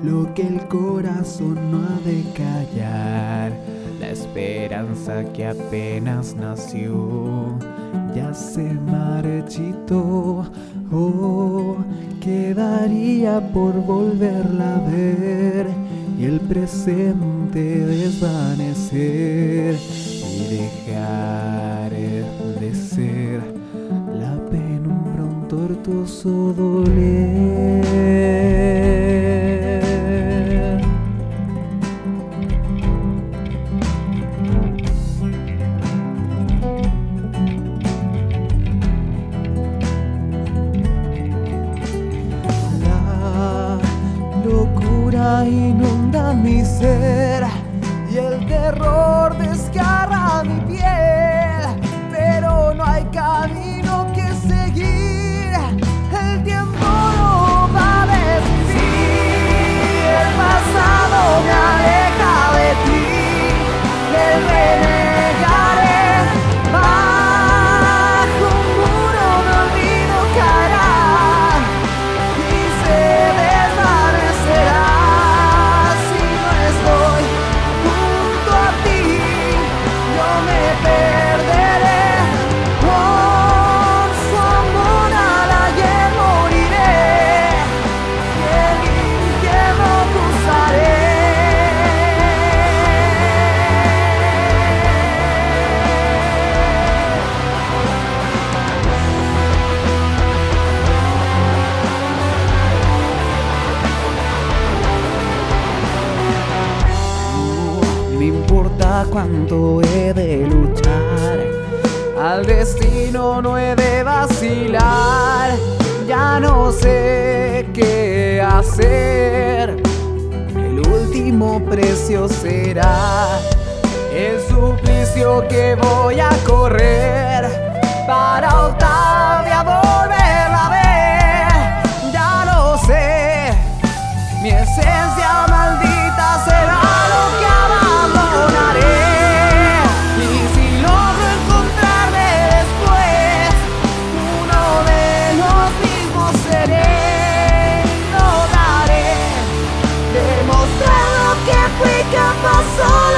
lo que el corazón no ha de callar. La esperanza que apenas nació ya se marchitó. Oh, quedaría por volverla a ver y el presente desvanecer y dejar de ser la penumbra, un tortuoso doler. Inunda mi ser y el terror desgarra mi piel, pero no hay camino que seguir, el tiempo lo va a decidir. El pasado me aleja de ti, me renegaré, bajo un muro de olvido caerá y se desvanecerá. No importa cuánto he de luchar, al destino no he de vacilar. Ya no sé qué hacer, el último precio será el suplicio que voy a correr para Octavia volverla a ver. Ya lo sé, mi esencia maldita será lo que abandonaré. Y si logro encontrarme después, uno de los mismos seré. No daré demostrar lo que fui capaz solo.